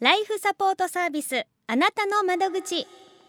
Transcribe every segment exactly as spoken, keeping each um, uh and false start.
ライフサポートサービス、あなたの窓口。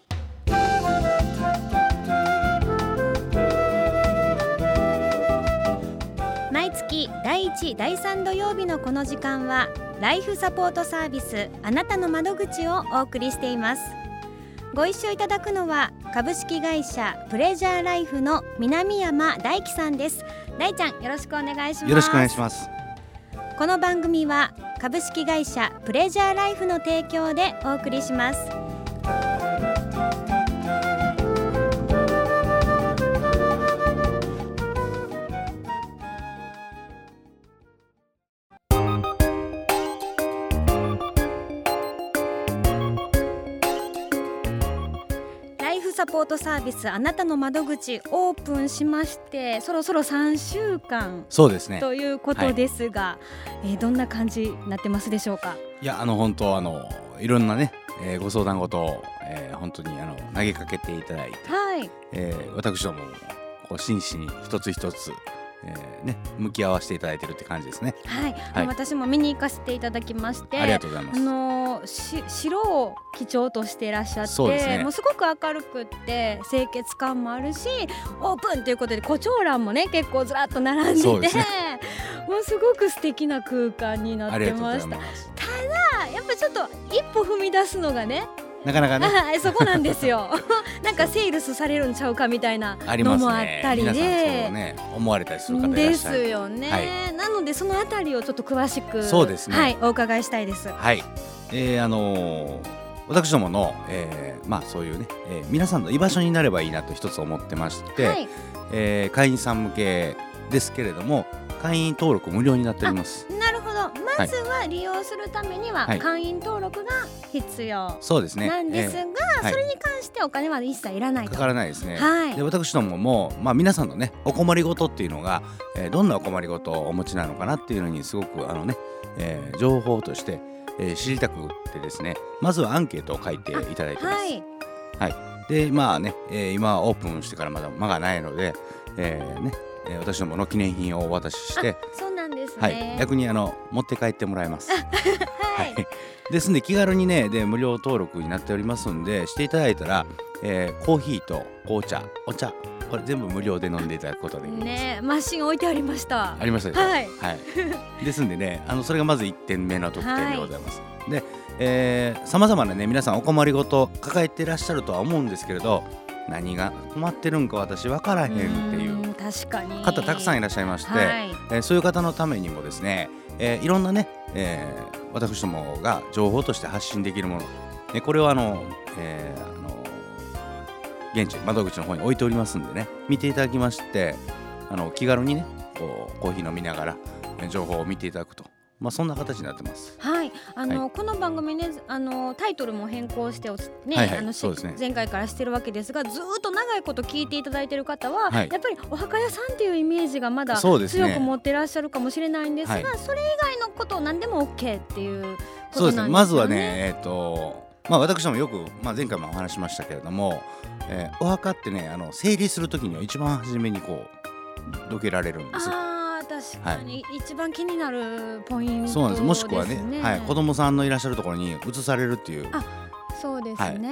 毎月だいいち、だいさん土曜日のこの時間はライフサポートサービス、あなたの窓口をお送りしています。ご一緒いただくのは株式会社プレジャーライフの南山大樹さんです。大ちゃん、よろしくお願いします。 よろしくお願いします。 この番組は株式会社プレジャーライフの提供でお送りします。ライフサポートサービス、あなたの窓口オープンしまして、そろそろさんしゅうかんそうですねということですが、はい、えー、どんな感じになってますでしょうか。 いや、あの本当あのいろんなね、えー、ご相談事を、えー、本当にあの投げかけていただいて、 はい、 えー、私どもこう真摯に一つ一つ、えーね、向き合わせていただいているって感じですね。 はい、 はい、 私も見に行かせていただきまして、 ありがとうございます。 あのし白を基調としていらっしゃって、 そうですね、 もうすごく明るくって清潔感もあるし、オープンということで胡蝶蘭もね結構ずらっと並んでて、 そうですね、 もうすごく素敵な空間になってました。ただやっぱちょっと一歩踏み出すのがね、 なかなかねそこなんですよなんかセールスされるんちゃうかみたいなのもあったりで、 ありますね、皆さんそう、ね、思われたりする方いらっしゃるですよね、はい、なのでそのあたりをちょっと詳しく、 そうですね、 はい、お伺いしたいです。 はい、えー、あのー、私どもの、えー、まあそういうね、えー、皆さんの居場所になればいいなと一つ思ってまして、はい、えー、会員さん向けですけれども、会員登録無料になっております。 なるほど、まずは利用するためには会員登録が必要、はい、 そうですね、 なんですが、えー、それに関してお金は一切いらないと、 かからないですね、 はい、 で私どもも、まあ、皆さんのねお困りごとっていうのが、えー、どんなお困りごとをお持ちなのかなっていうのにすごくあのね、えー、情報として、えー、知りたくてですね、まずはアンケートを書いていただいてます。はい、はい、でまあね、えー、今オープンしてからまだ間がないので、えーねえー、私どもの記念品をお渡しして、 そうなんですね、 はい、逆にあの持って帰ってもらえます。 はいはい、ですんで気軽にねで無料登録になっておりますんで、していただいたら、えー、コーヒーと紅茶、お茶、これ全部無料で飲んでいただくことができます。 ね、マシン置いてありました。 ありましたでしょ、 はい、 はい、ですんでね、あのそれがまずいってんめの特典でございます。はい、で、えー、様々なね皆さんお困りごと抱えていらっしゃるとは思うんですけれど、何が困ってるんか私分からへんっていう方たくさんいらっしゃいまして、はい、えー、そういう方のためにもですね、えー、いろんなね、えー、私どもが情報として発信できるもの、ね、これをあの、えー、あの現地窓口の方に置いておりますんでね、見ていただきまして、あの気軽にねこうコーヒー飲みながら情報を見ていただくと、まあ、そんな形になってます。 はい、あの、はい、この番組ね、あのタイトルも変更して、ね、はいはい、あのそうですね、前回からしてるわけですが、ずっと長いこと聞いていただいている方は、はい、やっぱりお墓屋さんっていうイメージがまだ強く持ってらっしゃるかもしれないんですが、そ、ね、それ以外のこと何でも OK っていうことなんですよね。そうですね、 まずはね、えーとまあ、私どもよく、まあ、前回もお話しましたけれども、えー、お墓ってね、あの整理するときには一番初めにこうどけられるんです。 確かに、はい、一番気になるポイントですね。 そうなんです。もしくはね、はい、子供さんのいらっしゃるところに移されるっていう。 あ、そうですね、はい、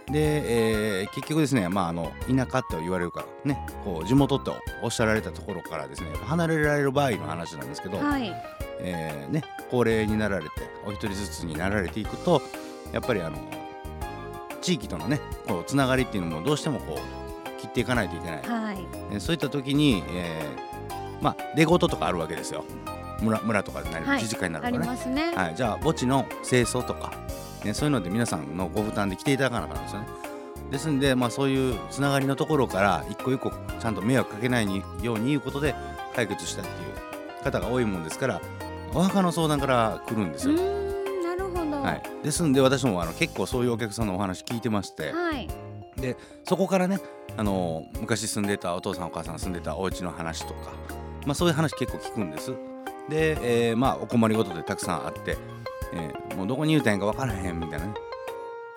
で、えー、結局ですね、まあ、あの田舎って言われるからね、こう地元とおっしゃられたところからですね離れられる場合の話なんですけど、はい、えーね、高齢になられてお一人ずつになられていくと、やっぱりあの地域とのねこうつながりっていうのもどうしてもこう切っていかないといけない、はい、そういった時に、えーまあ、出事とかあるわけですよ。 村, 村とかでなり、はい、自治会になるとかね、ありますね、はい、じゃあ墓地の清掃とか、ね、そういうので皆さんのご負担で来ていただかなかったんですよね。ですんで、まあ、そういうつながりのところから一個一個ちゃんと迷惑かけないようにいうことで解決したっていう方が多いもんですから、お墓の相談から来るんですよ。 うーん、なるほど、 はい、ですんで私もあの結構そういうお客さんのお話聞いてまして、はい、でそこからね、あの昔住んでたお父さんお母さん住んでたお家の話とか、まあ、そういう話結構聞くんです。で、えーまあ、お困りごとでたくさんあって、えー、もうどこに言うたんやか分からへんみたいなね、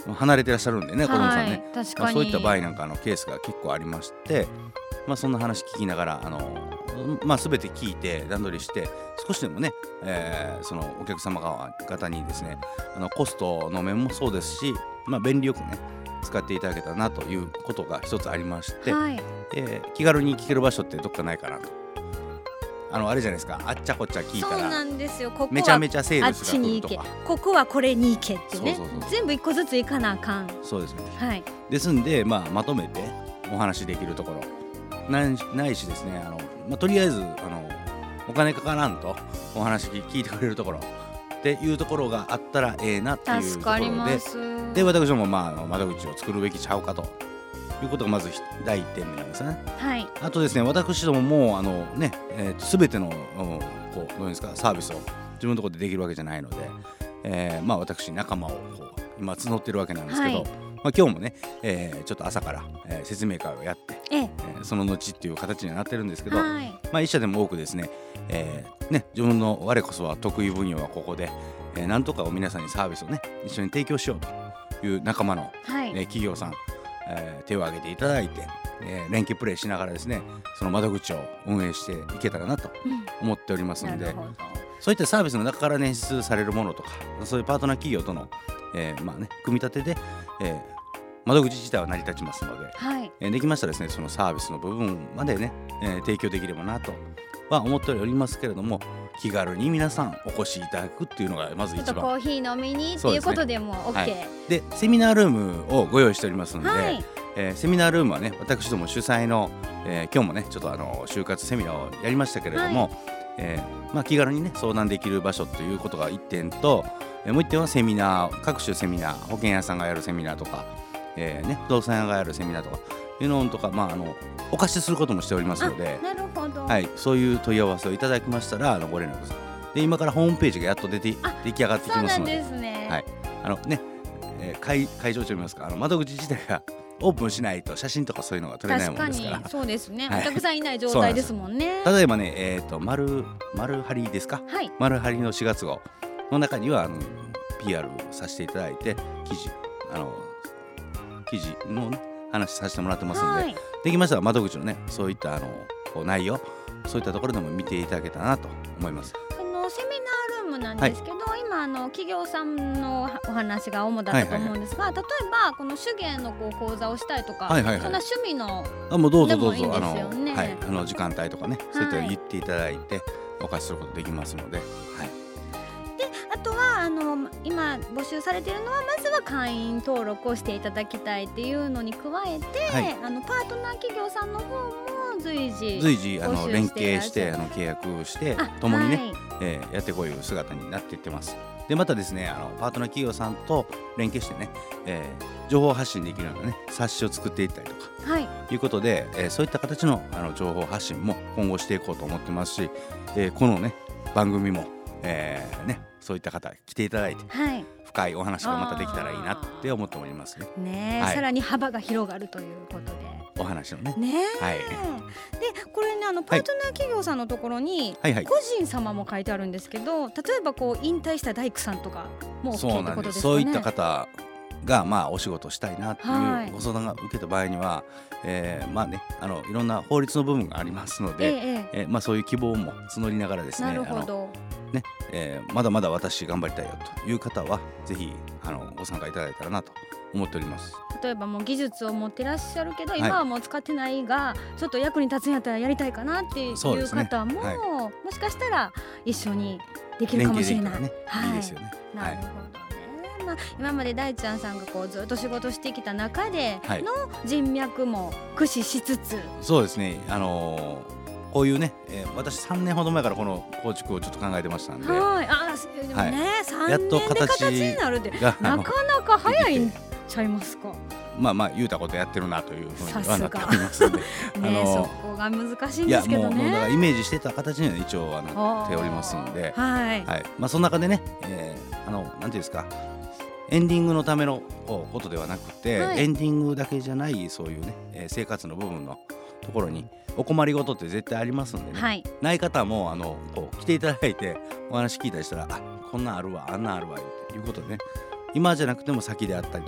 離れてらっしゃるんでね、子供さんね、 確かに、 まあ、そういった場合なんかのケースが結構ありまして、まあ、そんな話聞きながらあの、まあ、全て聞いて段取りして少しでもね、えー、そのお客様方にですねあのコストの面もそうですし、まあ、便利よくね使っていただけたらなということが一つありまして、はい、えー、気軽に聞ける場所ってどっかないかなと。あのあれじゃないですか、あっちゃこっちゃ聞いたらそうなんですよ、ここはめちゃめちゃセールスが来るとか、 ここはこれに行けってね、 そうそうそう、 全部一個ずつ行かなあかん。 そうですね、 はい、 ですんで、まあ、まとめてお話できるところないないしですね、あの、まあ、とりあえずあのお金かからんとお話聞いてくれるところっていうところがあったらええなっていうところで、助かります。で私ども、まあ、あの窓口を作るべきちゃうかということがまず第一点目なんですね。はい、あとですね、私どももあのね、えー、全てのこうどうですかサービスを自分のところでできるわけじゃないので、えー、まあ私仲間をこう今募ってるわけなんですけど、はい、まあ、今日もね、えー、ちょっと朝から、えー、説明会をやって、ええー、その後っていう形にはなってるんですけど、はい、まあ、一社でも多くですね、えー、ね自分の我こそは得意分野はここで、えー、なんとかを皆さんにサービスをね一緒に提供しようという仲間の、はい、えー、企業さん、えー、手を挙げていただいて、えー、連携プレーしながらですねその窓口を運営していけたらなと思っておりますので、うん、そういったサービスの中から捻出されるものとかそういうパートナー企業との、えーまあね、組み立てで、えー、窓口自体は成り立ちますので、はい、えー、できましたらですねそのサービスの部分までね、えー、提供できればなとは思っておりますけれども、気軽に皆さんお越しいただくっていうのがまず一番。ちょっとコーヒー飲みにっていうことでも OK で、 はい、でセミナールームをご用意しておりますので、はい、えー、セミナールームはね私ども主催の、えー、今日もねちょっとあの就活セミナーをやりましたけれども、はい、えーまあ、気軽にね相談できる場所ということがいってんと、えー、もういってんはセミナー各種セミナー保険屋さんがやるセミナーとか、えーね、不動産屋がやるセミナーとかいうのとか、まあ、あのお貸しすることもしておりますので、 なるほど、 はい、そういう問い合わせをいただきましたらあのご連絡ください。で今からホームページがやっと出て出来上がってきますので、 そうなんですね、 はい、あのね、えー、会, 会場といいますかあの窓口自体がオープンしないと写真とかそういうのが撮れないものですから。 確かにそうですね、はい、お客さんいない状態ですもんね。 例えばね、えーと、丸丸張りですか、はい、丸張りのしがつ号の中にはあの ピーアール させていただいて記事あの記事の、ね、話させてもらってますので、はい、できましたら窓口のねそういったあのこう内容そういったところでも見ていただけたらなと思います。 あのセミナールームなんですけど、はい、今あの企業さんのお話が主だったと思うんですが、はいはいはい、例えばこの手芸のこう講座をしたいとか、はいはいはい、そんな趣味のあもうどうぞどうぞでもいいんですよね。 あの、はい、あの時間帯とかね、はい、そういったの言っていただいてお貸しすることできますので、はい、 であとはあの今募集されているのはまずは会員登録をしていただきたいっていうのに加えて、はい、あのパートナー企業さんの方も随時随時あの連携してあの契約して共にね、はい、えー、やってこういう姿になっていってます。でまたですねあのパートナー企業さんと連携してね、えー、情報発信できるようなね冊子を作っていったりとか、はい、いうことで、えー、そういった形のあの情報発信も今後していこうと思ってますし、えー、このね番組も、えー、ねそういった方来ていただいて、はい、深いお話がまたできたらいいなって思っておりますね。 ね、はい、さらに幅が広がるということでお話のね。 ね、はい、でこれねあのパートナー企業さんのところに、はいはいはい、個人様も書いてあるんですけど、例えばこう引退した大工さんとかも OK ってことですかね。 そういった方がまあお仕事したいなっていうご相談が受けた場合には、えー、まあねあのいろんな法律の部分がありますので、えええーまあ、そういう希望も募りながらですね、 なるほどねえー、まだまだ私頑張りたいよという方はぜひあのご参加いただいたらなと思っております。 例えばもう技術を持ってらっしゃるけど、はい、今はもう使ってないがちょっと役に立つんやったらやりたいかなっていう方も、ね、はい、もしかしたら一緒にできるかもしれない。 ね、はい、いいですよね。 なるほどね、はい、まあ、今まで大ちゃんさんがこうずっと仕事してきた中での人脈も駆使しつつ、はい、 そうですね、あのーこういうね、えー、私さんねんほど前からこの構築をちょっと考えてましたんで、 はい、あでもね、はい、さんねんで形になるってなかなか早いんちゃいますか。 まあまあ言うたことやってるなというふうにはなっておりますのでねあのそこが難しいんですけどね。いやもう、もうだからイメージしてた形には一応はなっておりますので、 はい、 はい、まあ、その中でね、えー、あのなんていうんですかエンディングのためのことではなくて、はい、エンディングだけじゃないそういうね、えー、生活の部分のところにお困りごとって絶対ありますんでね、はい、ない方もあのこう来ていただいてお話聞いたりしたらあこんなんあるわあんなんあるわということでね今じゃなくても先であったりとか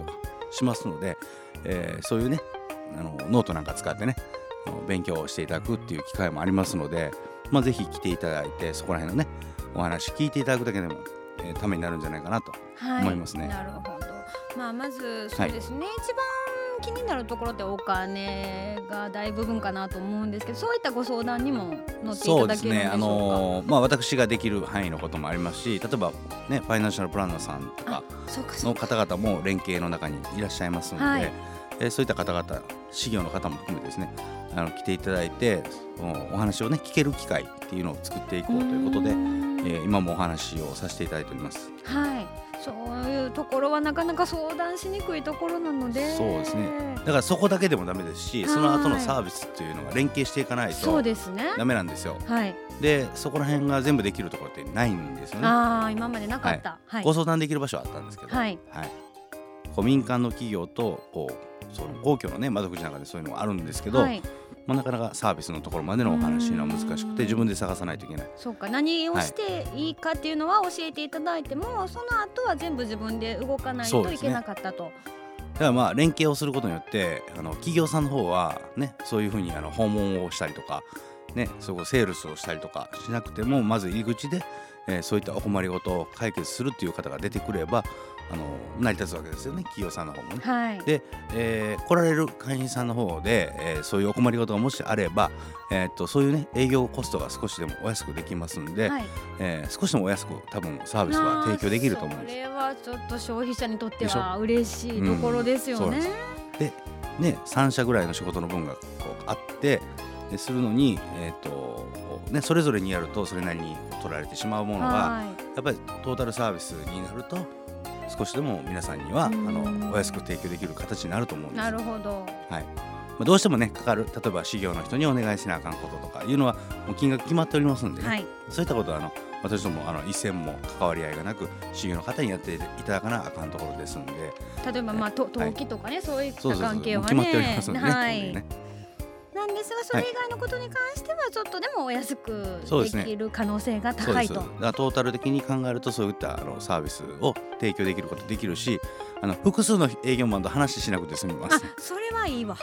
しますので、えー、そういうねあのノートなんか使ってね勉強をしていただくっていう機会もありますので、まあ、ぜひ来ていただいてそこら辺のねお話聞いていただくだけでも、えー、ためになるんじゃないかなと思いますね。 はい、なるほど。まあ、まずそうですね、はい、一番気になるところってお金が大部分かなと思うんですけど、そういったご相談にも乗っていただけるんでしょうか。そうですね、あのーまあ、私ができる範囲のこともありますし、例えば、ね、ファイナンシャルプランナーさんとかの方々も連携の中にいらっしゃいますので、はい、えー、そういった方々事業の方も含めですねあの来ていただいてお話をね聞ける機会っていうのを作っていこうということで、えー、今もお話をさせていただいております。 はい、そういうところはなかなか相談しにくいところなので、 そうですね、だからそこだけでもダメですし、その後のサービスっていうのが連携していかないとダメなんですよ。 はい、 でそこら辺が全部できるところってないんですよね。 あー、今までなかった、 はいはい、ご相談できる場所はあったんですけど、 はいはい、こう民間の企業とこうその公共の、ね、窓口の中でそういうのがあるんですけど、はい、まあ、なかなかサービスのところまでのお話というのは難しくて自分で探さないといけない。 そうか、何をしていいかっていうのは教えていただいても、はい、その後は全部自分で動かないといけなかったと。 だからまあ連携をすることによってあの企業さんの方は、ね、そういうふうにあの訪問をしたりとか、ね、そこセールスをしたりとかしなくても、まず入り口で、えー、そういったお困りごとを解決するっていう方が出てくればあの成り立つわけですよね、企業さんの方もね。 はい、 で、えー、来られる会員さんの方で、えー、そういうお困りごとがもしあれば、えー、っとそういうね営業コストが少しでもお安くできますんで、はい、えー、少しでもお安く多分サービスは提供できると思うんです。 それはちょっと消費者にとっては嬉しいところですよね。うん、 でね、さん社ぐらいの仕事の分がこうあってでするのに、えーとね、それぞれにやるとそれなりに取られてしまうものが、はい、やっぱりトータルサービスになると少しでも皆さんにはあのお安く提供できる形になると思うんです。 なるほど、 はい、まあ、どうしてもねかかる、例えば事業の人にお願いしなあかんこととかいうのはもう金額決まっておりますんで、ね、はい、そういったことはあの私どもあの一銭も関わり合いがなく事業の方にやっていただかなあかんところですので、 例えば、まあ、と登記とかね、はい、そういった関係はね決まっておりますのでね、 はい、ね、なんですがそれ以外のことに関してはちょっとでもお安くできる可能性が高いと。 そうです。だからトータル的に考えるとそういったあのサービスを提供できることできるし、あの複数の営業マンと話しなくて済みます。 あ、それはいいわ、はい、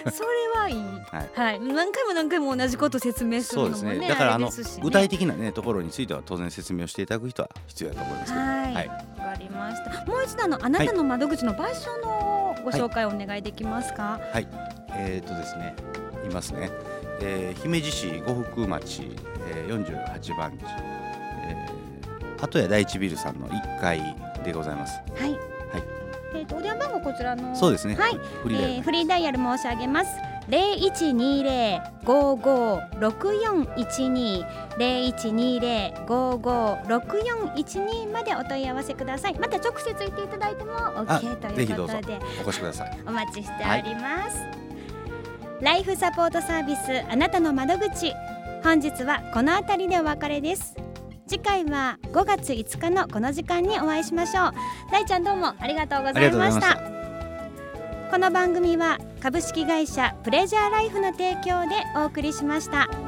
それはいい、はいはい、何回も何回も同じこと説明するのも ね, そうですね、だからあの、ね、具体的な、ね、ところについては当然説明をしていただく人は必要だと思いますけど、はい、はい、わかりました。もう一度あのあなたの窓口の場所のご紹介をお願いできますか。 はい、はい、えーとですねいますね、えー、姫路市呉服町、えー、よんじゅうはちばん地、えー、鳩屋第一ビルさんのいっかいでございます。 はい、はい、えー、とお電話番号こちらの、 そうですね、 はい、フリーダイヤル、えー、フリーダイヤル申し上げます。ゼロいちにゼロ ごーごーろくよんいちに ゼロいちにゼロ ごーごーろくよんいちに までお問い合わせください。また直接行っていただいても OK ということで、 ぜひどうぞお越しください。 お待ちしております、はい、ライフサポートサービスあなたの窓口、本日はこの辺りでお別れです。次回はごがついつかのこの時間にお会いしましょう。大ちゃんどうもありがとうございました。この番組は株式会社プレジャーライフの提供でお送りしました。